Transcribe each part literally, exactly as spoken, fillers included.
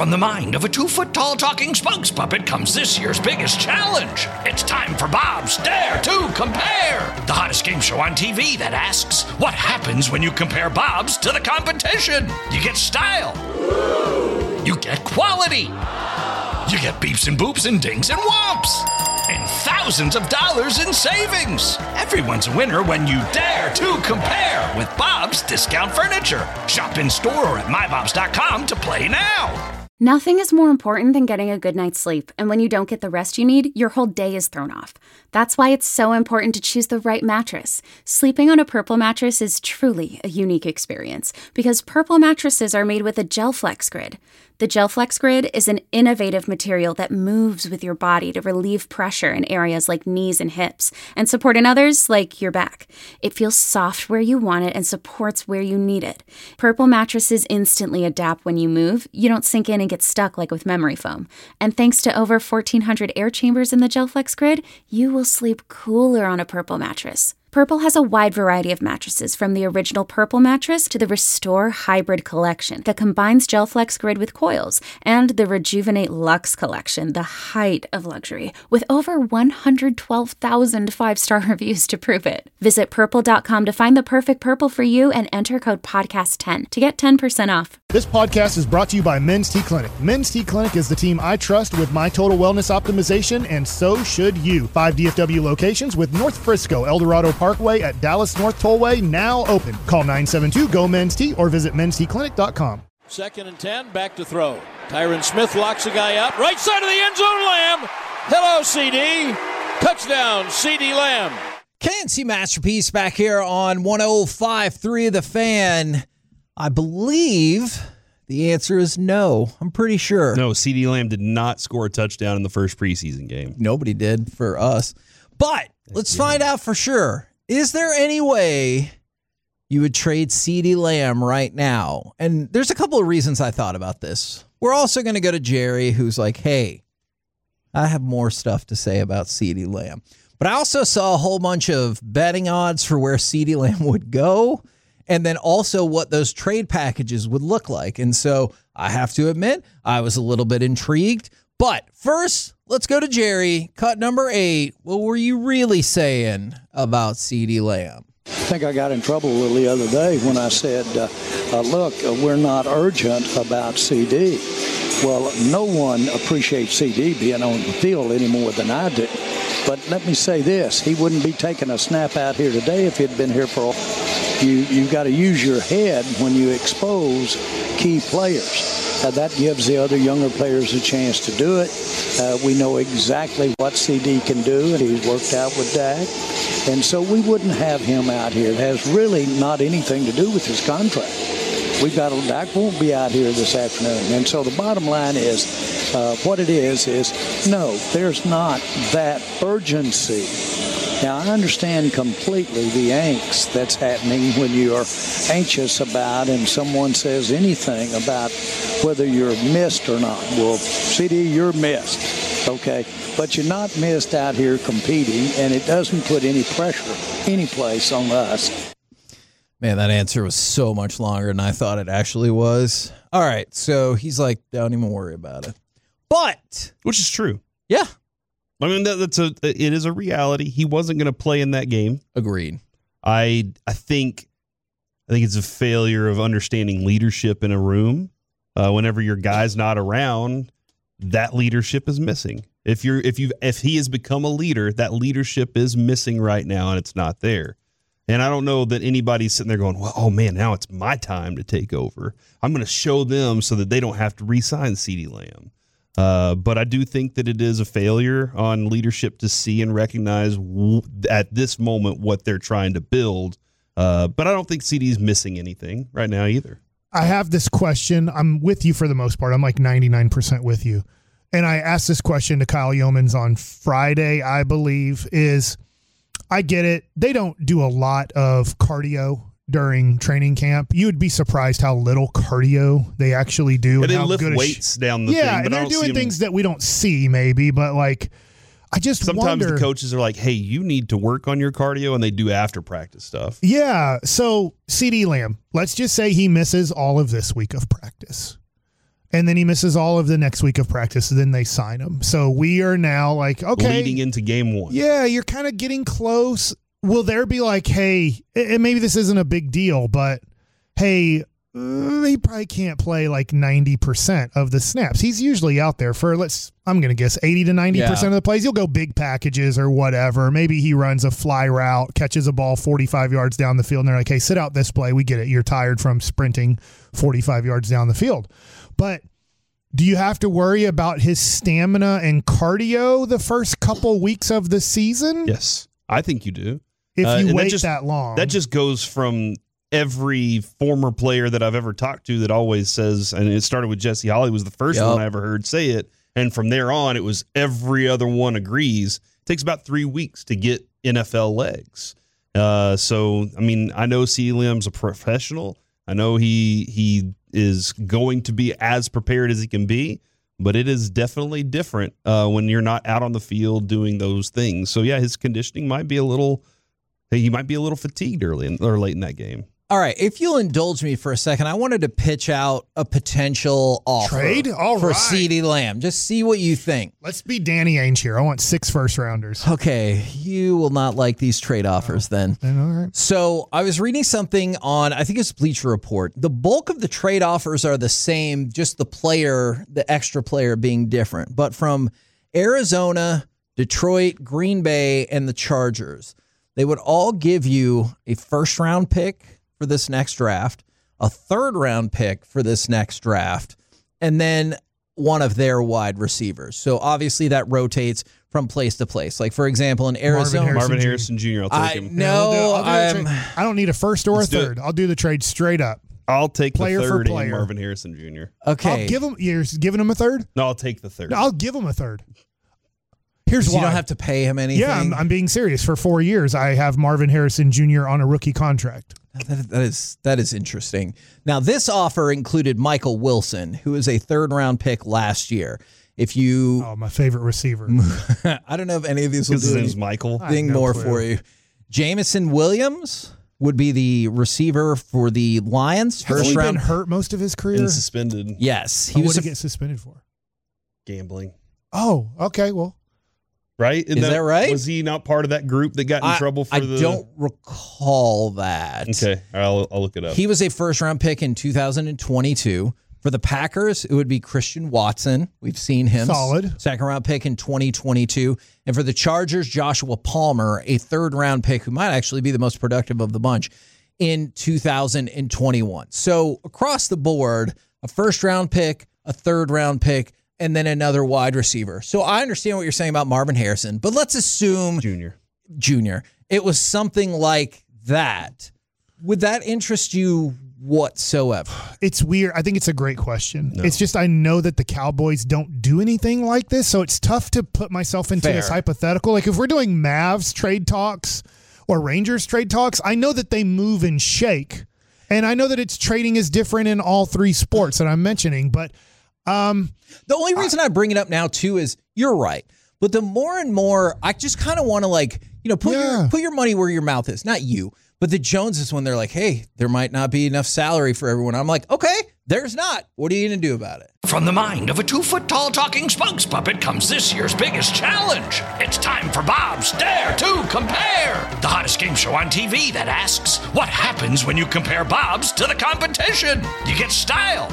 From the mind of a two-foot-tall talking spokes puppet comes this year's biggest challenge. It's time for Bob's Dare to Compare, the hottest game show on T V that asks, what happens when you compare Bobs to the competition? You get style. You get quality. You get beeps and boops and dings and whomps. And thousands of dollars in savings. Everyone's a winner when you dare to compare with Bob's Discount Furniture. Shop in store or at my bobs dot com to play now. Nothing is more important than getting a good night's sleep, and when you don't get the rest you need, your whole day is thrown off. That's why it's so important to choose the right mattress. Sleeping on a Purple mattress is truly a unique experience, because Purple mattresses are made with a GelFlex Grid. The GelFlex Grid is an innovative material that moves with your body to relieve pressure in areas like knees and hips, and support in others like your back. It feels soft where you want it and supports where you need it. Purple mattresses instantly adapt when you move. You don't sink in and get stuck like with memory foam. And thanks to over fourteen hundred air chambers in the GelFlex Grid, you will sleep cooler on a Purple mattress. Purple has a wide variety of mattresses, from the original Purple mattress to the Restore Hybrid collection that combines GelFlex Grid with coils, and the Rejuvenate Luxe collection, the height of luxury, with over one hundred twelve thousand five-star reviews to prove it. Visit purple dot com to find the perfect Purple for you and enter code podcast ten to get ten percent off. This podcast is brought to you by Men's T Clinic. Men's T Clinic is the team I trust with my total wellness optimization, and so should you. Five D F W locations with North Frisco, El Dorado Parkway at Dallas North Tollway now open. Call nine seven two, G O, Men's T or visit men's t clinic dot com. Second and ten, back to throw. Tyron Smith locks a guy up. Right side of the end zone, Lamb. Hello, C D. Touchdown, C D Lamb. K N C Masterpiece back here on one oh five point three The Fan. I believe the answer is no. I'm pretty sure. No, C D Lamb did not score a touchdown in the first preseason game. Nobody did for us. But let's yeah. find out for sure. Is there any way you would trade C D Lamb right now? And there's a couple of reasons I thought about this. We're also going to go to Jerry, who's like, hey, I have more stuff to say about C D Lamb. But I also saw a whole bunch of betting odds for where C D Lamb would go, and then also what those trade packages would look like. And so I have to admit, I was a little bit intrigued. But first, let's go to Jerry. Cut number eight. What were you really saying about C D Lamb? I think I got in trouble a little the other day when I said, uh, uh, look, uh, we're not urgent about C D. Well, no one appreciates C D being on the field any more than I do. But let me say this, he wouldn't be taking a snap out here today if he'd been here for all. You, you've got to use your head when you expose key players. Uh, that gives the other younger players a chance to do it. Uh, we know exactly what C D can do, and he's worked out with Dak. And so we wouldn't have him out here. It has really not anything to do with his contract. We've got a, Dak won't be out here this afternoon. And so the bottom line is, uh, what it is, is no, there's not that urgency. Now, I understand completely the angst that's happening when you are anxious about and someone says anything about whether you're missed or not. Well, C D, you're missed, okay? But you're not missed out here competing, and it doesn't put any pressure any place on us. Man, that answer was so much longer than I thought it actually was. All right, so he's like, don't even worry about it. But, which is true. Yeah. I mean, that, that's a it is a reality. He wasn't going to play in that game. Agreed. I I think I think it's a failure of understanding leadership in a room. Uh, whenever your guy's not around, that leadership is missing. If you're if you if he has become a leader, that leadership is missing right now, and it's not there. And I don't know that anybody's sitting there going, well, oh man, now it's my time to take over. I'm going to show them so that they don't have to re-sign C D Lamb. Uh, but I do think that it is a failure on leadership to see and recognize w- at this moment what they're trying to build. Uh, but I don't think C D's missing anything right now either. I have this question. I'm with you for the most part. I'm like ninety-nine percent with you. And I asked this question to Kyle Yeomans on Friday, I believe, is I get it. They don't do a lot of cardio during training camp. You would be surprised how little cardio they actually do. Yeah, and they how lift good weights sh- down the yeah, thing. Yeah, and they're doing things that we don't see maybe, but like, I just Sometimes wonder. the coaches are like, hey, you need to work on your cardio, and they do after practice stuff. Yeah, so C D Lamb, let's just say he misses all of this week of practice. and then he misses all of the next week of practice, and then they sign him. So we are now like, okay. Leading into game one. Yeah, you're kind of getting close. Will there be like, hey, and maybe this isn't a big deal, but hey, uh, he probably can't play like ninety percent of the snaps. He's usually out there for, let's, I'm going to guess eighty to ninety percent yeah. of the plays. He'll go big packages or whatever. Maybe he runs a fly route, catches a ball forty-five yards down the field, and they're like, hey, sit out this play. We get it. You're tired from sprinting forty-five yards down the field. But do you have to worry about his stamina and cardio the first couple weeks of the season? Yes, I think you do. If you uh, wait that, just, that long. That just goes from every former player that I've ever talked to that always says, and it started with Jesse Holley was the first yep. one I ever heard say it. And from there on, it was every other one agrees. It takes about three weeks to get N F L legs. Uh, so, I mean, I know CeeDee Lamb's a professional. I know he he is going to be as prepared as he can be, but it is definitely different uh, when you're not out on the field doing those things. So, yeah, his conditioning might be a little he might be a little fatigued early in, or late in that game. All right, if you'll indulge me for a second, I wanted to pitch out a potential offer trade All for right. CeeDee Lamb. Just see what you think. Let's be Danny Ainge here. I want six first rounders. Okay, you will not like these trade offers oh, then. then. All right. So I was reading something on, I think it's Bleacher Report. The bulk of the trade offers are the same, just the player, the extra player being different. But from Arizona, Detroit, Green Bay, and the Chargers, they would all give you a first round pick for this next draft, a third round pick for this next draft, and then one of their wide receivers. So obviously that rotates from place to place. Like, for example, in Arizona, Marvin Harrison, Marvin Harrison Junior I'll take I, him. No, yeah, we'll do, I'll do I'm, I don't need a first or a Let's third. I'll do the trade straight up. I'll take player the third for player. and Marvin Harrison Junior Okay. I'll give him, you're giving him a third? No, I'll take the third. No, I'll give him a third. Here's so why. You don't have to pay him anything? Yeah, I'm, I'm being serious. For four years, I have Marvin Harrison Junior on a rookie contract. That, that is that is interesting. Now, this offer included Michael Wilson, who was a third-round pick last year. If you, oh, my favorite receiver. I don't know if any of these will his do name's Michael. anything no more clue. for you. Jameson Williams would be the receiver for the Lions. Has First he round, been hurt most of his career? And suspended. Yes, he oh, was. What did he get suspended for? Gambling. Oh, okay. Well. Right? Isn't Is that, that right? Was he not part of that group that got in I, trouble for I the... I don't recall that. Okay. I'll, I'll look it up. He was a first-round pick in two thousand twenty-two. For the Packers, it would be Christian Watson. We've seen him. Solid. Second-round pick in twenty twenty-two. And for the Chargers, Joshua Palmer, a third-round pick who might actually be the most productive of the bunch in two thousand twenty-one. So across the board, a first-round pick, a third-round pick, and then another wide receiver. So I understand what you're saying about Marvin Harrison, but let's assume Junior. Junior. It was something like that. Would that interest you whatsoever? It's weird. I think it's a great question. No. It's just I know that the Cowboys don't do anything like this, so it's tough to put myself into Fair. this hypothetical. Like if we're doing Mavs trade talks or Rangers trade talks, I know that they move and shake, and I know that it's trading is different in all three sports that I'm mentioning, but Um, the only reason I, I bring it up now too is you're right. But the more and more, I just kind of want to like, you know, put yeah. your put your money where your mouth is. Not you, but the Joneses when they're like, hey, there might not be enough salary for everyone. I'm like, okay, there's not. What are you going to do about it? From the mind of a two-foot-tall talking spokes puppet comes this year's biggest challenge. It's time for Bob's Dare to Compare, the hottest game show on T V that asks, what happens when you compare Bob's to the competition? You get style.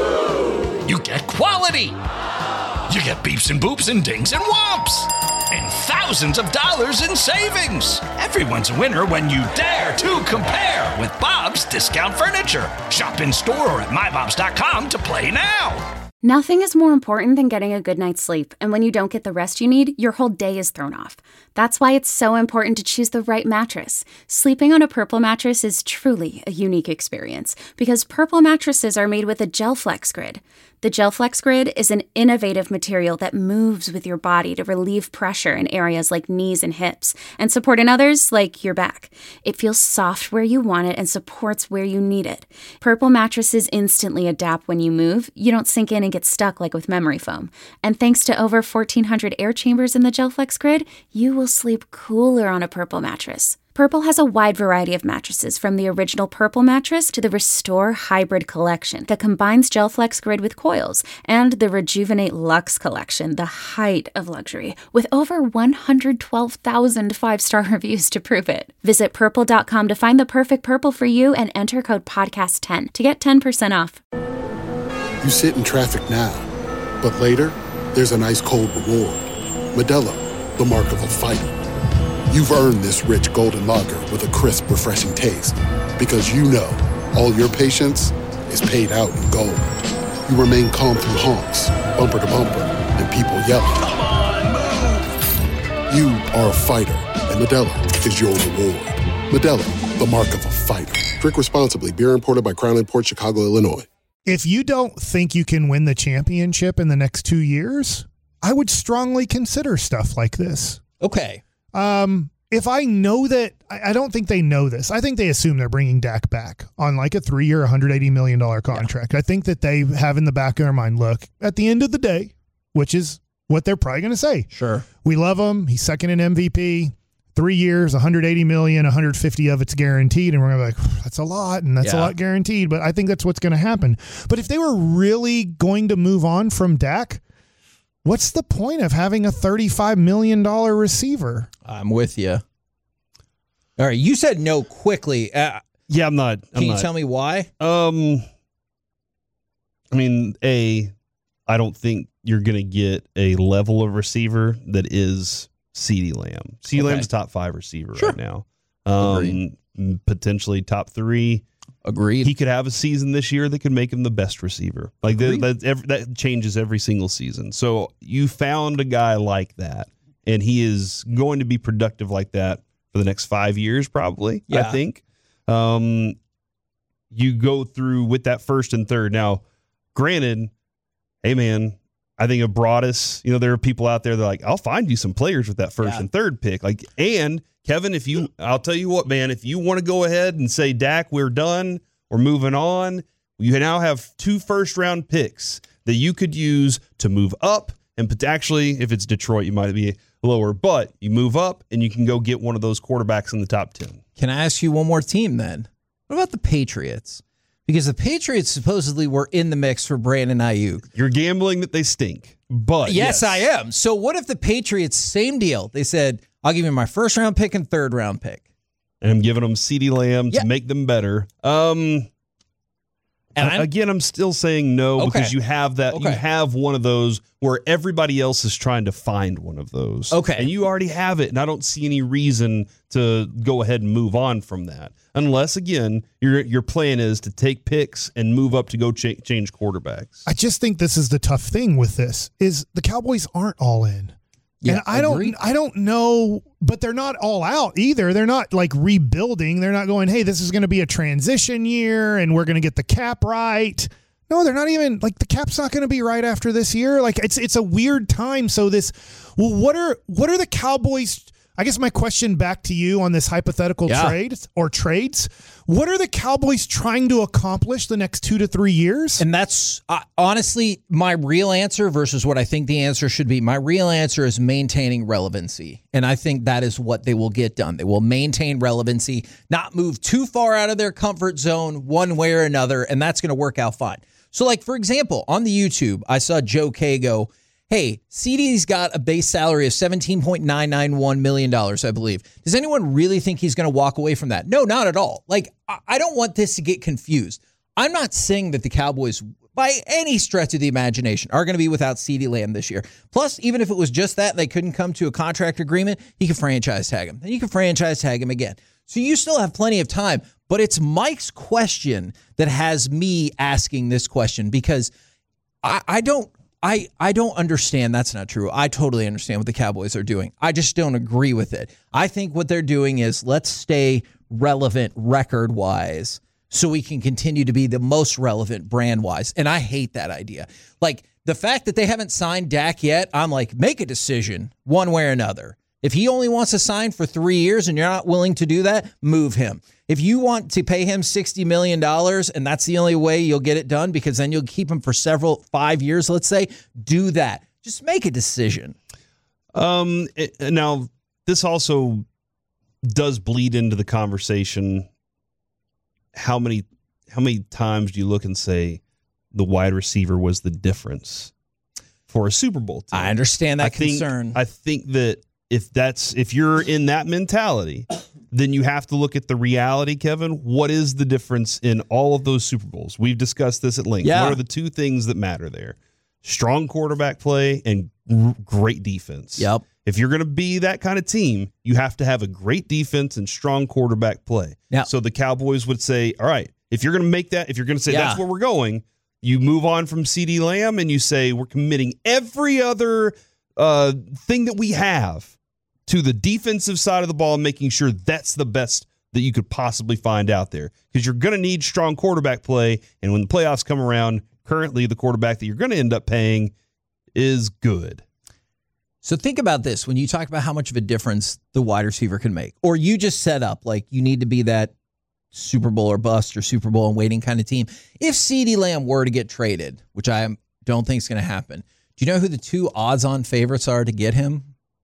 You get quality. You get beeps and boops and dings and whomps. And thousands of dollars in savings. Everyone's a winner when you dare to compare with Bob's Discount Furniture. Shop in store or at my bobs dot com to play now. Nothing is more important than getting a good night's sleep, and when you don't get the rest you need, your whole day is thrown off. That's why it's so important to choose the right mattress. Sleeping on a Purple mattress is truly a unique experience, because Purple mattresses are made with a GelFlex Grid. The GelFlex Grid is an innovative material that moves with your body to relieve pressure in areas like knees and hips, and support in others like your back. It feels soft where you want it and supports where you need it. Purple mattresses instantly adapt when you move. You don't sink in and get stuck like with memory foam. And thanks to over fourteen hundred air chambers in the GelFlex Grid, you will sleep cooler on a Purple mattress. Purple has a wide variety of mattresses, from the original Purple mattress to the Restore Hybrid collection that combines GelFlex Grid with coils, and the Rejuvenate Luxe collection, the height of luxury, with over one hundred twelve thousand five-star reviews to prove it. Visit purple dot com to find the perfect Purple for you and enter code podcast ten to get ten percent off. You sit in traffic now, but later, there's an ice-cold reward. Modelo, the mark of a fighter. You've earned this rich golden lager with a crisp, refreshing taste. Because you know, all your patience is paid out in gold. You remain calm through honks, bumper to bumper, and people yelling. Come on, move! You are a fighter, and Modelo is your reward. Modelo, the mark of a fighter. Drink responsibly. Beer imported by Crown Imports, Chicago, Illinois. If you don't think you can win the championship in the next two years, I would strongly consider stuff like this. Okay. Um, if I know that, I, I don't think they know this. I think they assume they're bringing Dak back on like a three-year, one hundred eighty million dollars contract. Yeah. I think that they have in the back of their mind, look, at the end of the day, which is what they're probably going to say. Sure. We love him. He's second in M V P. Three years, one hundred eighty million dollars, one hundred fifty of it's guaranteed. And we're going to be like, that's a lot, and that's yeah. a lot guaranteed. But I think that's what's going to happen. But if they were really going to move on from Dak, what's the point of having a thirty-five million dollars receiver? I'm with you. All right, you said no quickly. Uh, yeah, I'm not. I'm can you not. tell me why? Um, I mean, A, I don't think you're going to get a level of receiver that is CeeDee Lamb. CeeDee Okay. Lamb's top five receiver Sure. right now. Um, potentially top three. Agreed. He could have a season this year that could make him the best receiver. Like that, Agreed. that, every, that changes every single season. So you found a guy like that, and he is going to be productive like that for the next five years, probably. Yeah. I think. Um, you go through with that first and third. Now, granted, hey man, I think of Broadus. You know, there are people out there that are like, I'll find you some players with that first Yeah. and third pick. Like, and Kevin, if you, I'll tell you what, man, if you want to go ahead and say, Dak, we're done, we're moving on, you now have two first round picks that you could use to move up. And actually, if it's Detroit, you might be lower, but you move up and you can go get one of those quarterbacks in the top ten. Can I ask you one more team then? What about the Patriots? Because the Patriots supposedly were in the mix for Brandon Ayuk. You're gambling that they stink, but Yes, yes. I am. So what if the Patriots, same deal, they said, I'll give you my first round pick and third round pick. And I'm giving them CeeDee Lamb Yeah. to make them better. Um, And I- I'm- again, I'm still saying no Okay. because you have that. You Okay. have one of those where everybody else is trying to find one of those. Okay. And you already have it, and I don't see any reason to go ahead and move on from that. Unless, again, your your plan is to take picks and move up to go cha- change quarterbacks. I just think this is the tough thing with this is the Cowboys aren't all in. Yeah, and I don't agreed. I don't know, but they're not all out either. They're not like rebuilding. They're not going, hey, this is going to be a transition year and we're going to get the cap right. No, they're not even like the cap's not going to be right after this year. Like it's it's a weird time. So this well, what are what are the Cowboys? I guess my question back to you on this hypothetical Yeah. trade or trades, what are the Cowboys trying to accomplish the next two to three years? And that's uh, honestly my real answer versus what I think the answer should be. My real answer is maintaining relevancy. And I think that is what they will get done. They will maintain relevancy, not move too far out of their comfort zone one way or another. And that's going to work out fine. So like, for example, on the YouTube, I saw Joe Kay go, hey, CeeDee's got a base salary of seventeen point nine nine one million dollars, I believe. Does anyone really think he's going to walk away from that? No, not at all. Like, I don't want this to get confused. I'm not saying that the Cowboys, by any stretch of the imagination, are going to be without CeeDee Lamb this year. Plus, even if it was just that, they couldn't come to a contract agreement, he could franchise tag him. Then you can franchise tag him again. So you still have plenty of time. But it's Mike's question that has me asking this question because I, I don't I, I don't understand. That's not true. I totally understand what the Cowboys are doing. I just don't agree with it. I think what they're doing is let's stay relevant record-wise so we can continue to be the most relevant brand-wise. And I hate that idea. Like, the fact that they haven't signed Dak yet, I'm like, make a decision one way or another. If he only wants to sign for three years and you're not willing to do that, move him. If you want to pay him sixty million dollars and that's the only way you'll get it done because then you'll keep him for several, five years, let's say, do that. Just make a decision. Um, it, now, this also does bleed into the conversation. How many how many times do you look and say the wide receiver was the difference for a Super Bowl team? I understand that I think, concern. I think that if that's if you're in that mentality, then you have to look at the reality, Kevin. What is the difference in all of those Super Bowls? We've discussed this at length. Yeah. What are the two things that matter there? Strong quarterback play and r- great defense. Yep. If you're going to be that kind of team, you have to have a great defense and strong quarterback play. Now, so the Cowboys would say, all right, if you're going to make that, if you're going to say Yeah. that's where we're going, you move on from CeeDee Lamb and you say we're committing every other uh, thing that we have to the defensive side of the ball and making sure that's the best that you could possibly find out there. Because you're going to need strong quarterback play, and when the playoffs come around, currently the quarterback that you're going to end up paying is good. So think about this when you talk about how much of a difference the wide receiver can make, or you just set up like you need to be that Super Bowl or bust or Super Bowl and waiting kind of team. If CeeDee Lamb were to get traded, which I don't think is going to happen, do you know who the two odds-on favorites are to get him?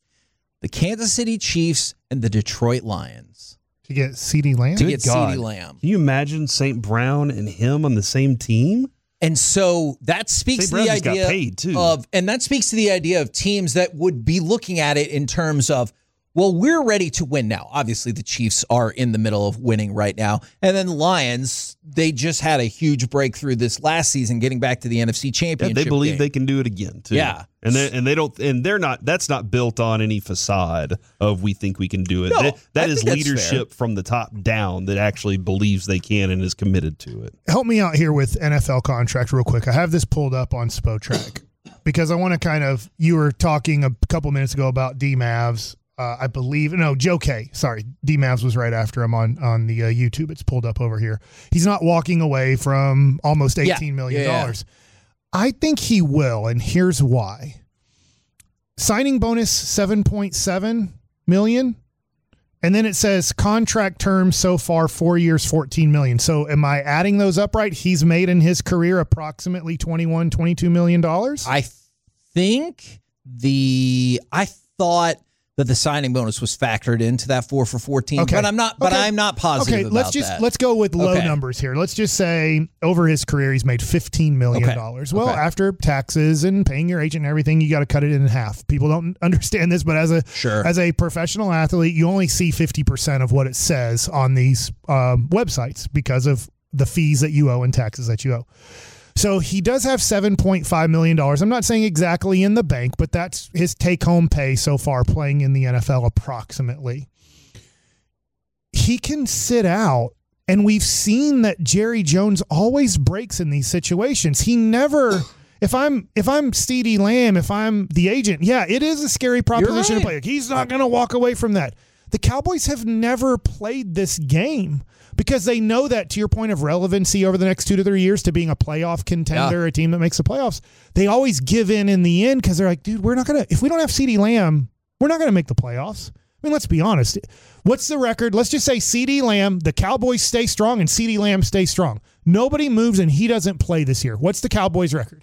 The Kansas City Chiefs and the Detroit Lions. To get CeeDee Lamb? To Good get God. CeeDee Lamb. Can you imagine Saint Brown and him on the same team? And so that speaks Saint to Brown the just got idea paid, too. of, and that speaks to the idea of teams that would be looking at it in terms of, well, we're ready to win now. Obviously, the Chiefs are in the middle of winning right now. And then the Lions, they just had a huge breakthrough this last season, getting back to the N F C Yeah, Championship. they believe game. they can do it again too. Yeah. and they and they don't, and they're not. That's not built on any facade of we think we can do it. No, That- that I is think that's leadership from the top down that actually believes they can and is committed to it. Help me out here with N F L contract real quick. I have this pulled up on Spotrac because I want to kind of, you were talking a couple minutes ago about D-Mavs. Uh, I believe, no, Joe K. Sorry, D-Mavs was right after him on, on the uh, YouTube. It's pulled up over here. He's not walking away from almost eighteen million dollars. Yeah, I think he will, and here's why. Signing bonus seven point seven million dollars, and then it says contract terms so far four years, fourteen million dollars. So am I adding those up right? He's made in his career approximately twenty-one, twenty-two million dollars. I think the, I thought that the signing bonus was factored into that four for fourteen, Okay. but I'm not, but Okay. I'm not positive Okay, about let's just that. let's go with low Okay. numbers here. Let's just say over his career he's made fifteen million dollars. Okay. Well, Okay. after taxes and paying your agent and everything, you got to cut it in half. People don't understand this, but as a Sure. as a professional athlete, you only see fifty percent of what it says on these um, websites because of the fees that you owe and taxes that you owe. So he does have seven point five million dollars. I'm not saying exactly in the bank, but that's his take-home pay so far playing in the N F L approximately. He can sit out, and we've seen that Jerry Jones always breaks in these situations. He never... If I'm if I'm CeeDee Lamb, if I'm the agent, yeah, it is a scary proposition right. to play. Like, he's not going to walk away from that. The Cowboys have never played this game because they know that, to your point of relevancy over the next two to three years to being a playoff contender, Yeah. a team that makes the playoffs, they always give in in the end because they're like, dude, we're not going to, if we don't have CeeDee Lamb, we're not going to make the playoffs. I mean, let's be honest. What's the record? Let's just say CeeDee Lamb, the Cowboys stay strong, and CeeDee Lamb stay strong. Nobody moves, and he doesn't play this year. What's the Cowboys' record?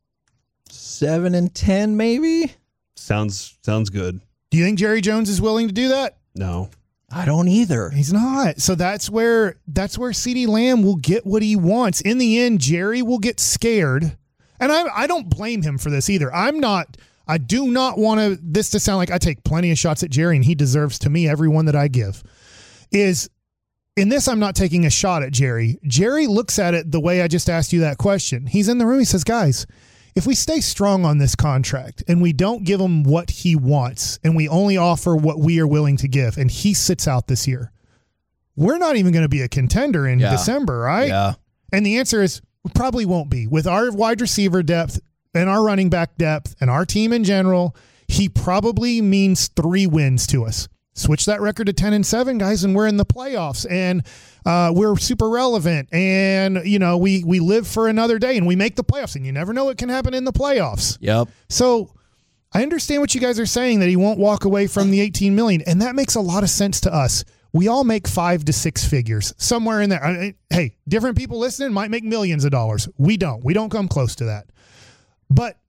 Seven and ten, maybe? Sounds sounds good. Do you think Jerry Jones is willing to do that? No, I don't either. He's not. So that's where that's where CeeDee Lamb will get what he wants. In the end, Jerry will get scared. And I I don't blame him for this either. I'm not I do not want to this to sound like I take plenty of shots at Jerry and he deserves to me every one that I give. Is in this, I'm not taking a shot at Jerry. Jerry looks at it the way I just asked you that question. He's in the room. He says, guys, if we stay strong on this contract and we don't give him what he wants and we only offer what we are willing to give and he sits out this year, we're not even going to be a contender in Yeah. December, right? Yeah. And the answer is we probably won't be. With our wide receiver depth and our running back depth and our team in general, he probably means three wins to us. Switch that record to ten and seven, guys, and we're in the playoffs and uh, we're super relevant. And, you know, we, we live for another day and we make the playoffs, and you never know what can happen in the playoffs. Yep. So I understand what you guys are saying, that he won't walk away from the eighteen million dollars, and that makes a lot of sense to us. We all make five to six figures somewhere in there. I, hey, different people listening might make millions of dollars. We don't. We don't come close to that. But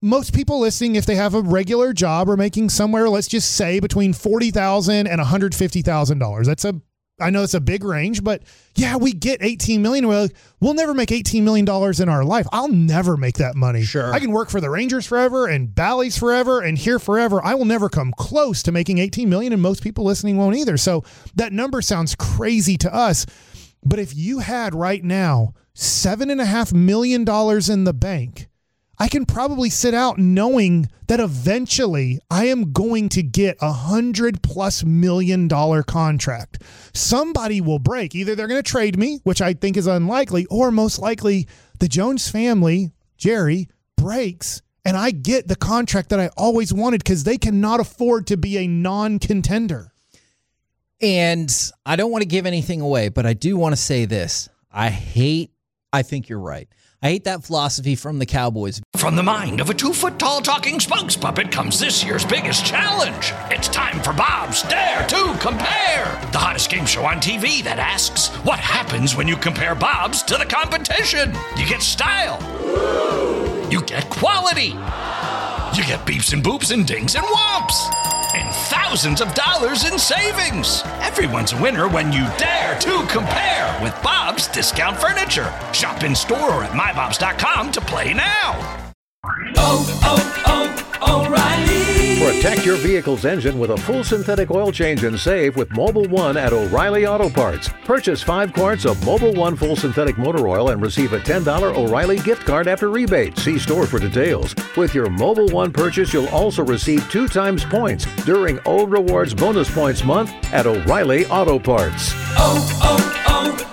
most people listening, if they have a regular job, are making somewhere, let's just say between forty thousand dollars and one hundred fifty thousand dollars. That's a, I know it's a big range, but yeah, we get eighteen million dollars. We're like, we'll never make eighteen million dollars in our life. I'll never make that money. Sure. I can work for the Rangers forever and Bally's forever and here forever. I will never come close to making eighteen million dollars, and most people listening won't either. So that number sounds crazy to us. But if you had right now seven and a half million dollars in the bank, I can probably sit out knowing that eventually I am going to get a hundred plus million dollar contract. Somebody will break. Either they're going to trade me, which I think is unlikely, or most likely the Jones family, Jerry, breaks and I get the contract that I always wanted because they cannot afford to be a non-contender. And I don't want to give anything away, but I do want to say this. I hate, I think you're right. I hate that philosophy from the Cowboys. From the mind of a two-foot-tall talking spokes puppet comes this year's biggest challenge. It's time for Bob's Dare to Compare, the hottest game show on T V that asks, what happens when you compare Bob's to the competition? You get style. You get quality. You get beeps and boops and dings and whomps. And thousands of dollars in savings. Everyone's a winner when you dare to compare with Bob's Discount Furniture. Shop in store or at my bobs dot com to play now. Oh, oh, oh, O'Reilly. Protect your vehicle's engine with a full synthetic oil change and save with Mobil one at O'Reilly Auto Parts. Purchase five quarts of Mobil one full synthetic motor oil and receive a ten dollars O'Reilly gift card after rebate. See store for details. With your Mobil one purchase, you'll also receive two times points during O Rewards Bonus Points Month at O'Reilly Auto Parts. Oh,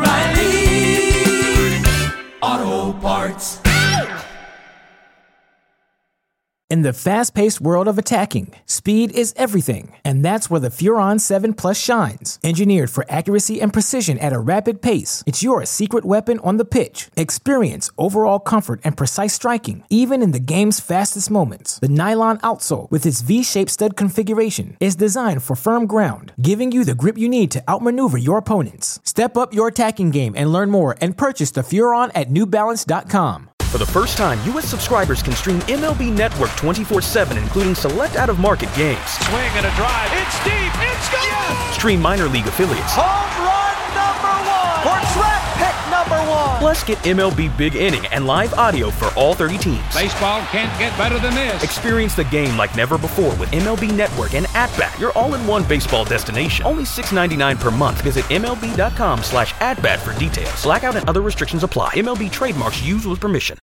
oh, oh, O'Reilly Auto Parts. In the fast-paced world of attacking, speed is everything, and that's where the Furon seven Plus shines. Engineered for accuracy and precision at a rapid pace, it's your secret weapon on the pitch. Experience overall comfort and precise striking, even in the game's fastest moments. The nylon outsole, with its V-shaped stud configuration, is designed for firm ground, giving you the grip you need to outmaneuver your opponents. Step up your attacking game and learn more and purchase the Furon at new balance dot com. For the first time, U S subscribers can stream M L B Network twenty-four seven, including select out-of-market games. Swing and a drive. It's deep. It's gone. Yes! Stream minor league affiliates. Home run number one. Or draft pick number one. Plus, get M L B Big Inning and live audio for all thirty teams. Baseball can't get better than this. Experience the game like never before with M L B Network and At-Bat, your all-in-one baseball destination. Only six ninety-nine per month. Visit M L B dot com slash at bat for details. Blackout and other restrictions apply. M L B trademarks used with permission.